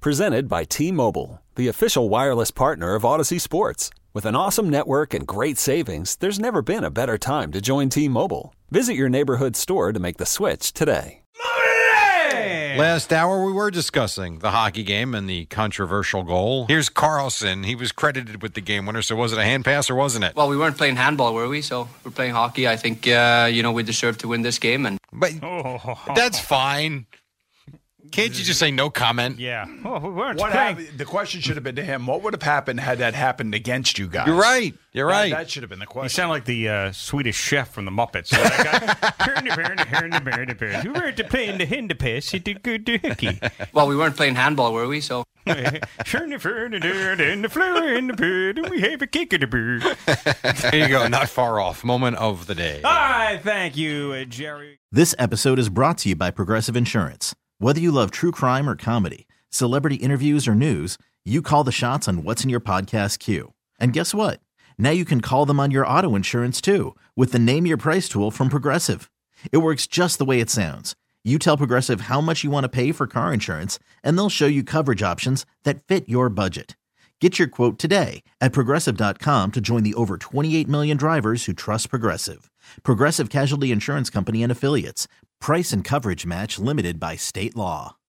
Presented by T-Mobile, the official wireless partner of Odyssey Sports. With an awesome network and great savings, there's never been a better time to join T-Mobile. Visit your neighborhood store to make the switch today. Last hour, we were discussing the hockey game and the controversial goal. Here's Carlson. He was credited with the game winner, so was it a hand pass or wasn't it? Well, we weren't playing handball, were we? So we're playing hockey. I think, we deserve to win this game. But that's fine. Can't you just say no comment? Yeah. Oh, we weren't What playing. happened? The question should have been to him. What would have happened had that happened against you guys? You're right. You're right. That should have been the question. You sound like the Swedish chef from the Muppets. Who were to play in the hand pass? He did good to hockey. Well, we weren't playing handball, were we? So Turn the furniture and the floor in the bed, and we have a kick of the bird. There you go. Not far off. Moment of the day. All right. Thank you, Jerry. This episode is brought to you by Progressive Insurance. Whether you love true crime or comedy, celebrity interviews or news, you call the shots on what's in your podcast queue. And guess what? Now you can call them on your auto insurance too with the Name Your Price tool from Progressive. It works just the way it sounds. You tell Progressive how much you want to pay for car insurance, and they'll show you coverage options that fit your budget. Get your quote today at Progressive.com to join the over 28 million drivers who trust Progressive. Progressive Casualty Insurance Company and Affiliates. Price and coverage match limited by state law.